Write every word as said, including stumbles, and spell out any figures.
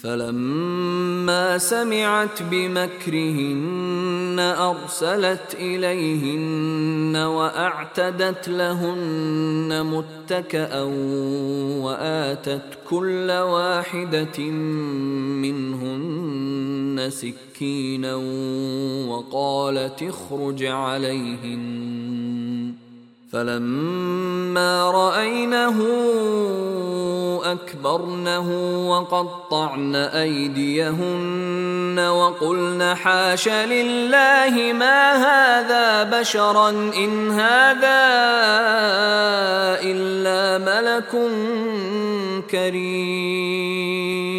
فلما سمعت بمكرهن أرسلت إليهن وأعتدت لهن متكأ وآتت كل واحدة منهن سكينا وقالت اخرج عليهن. فلما رأينه أكبرنه وقطعن أيديهن وقلن حاش لله ما هذا بشرا إن هذا إلا ملك كريم.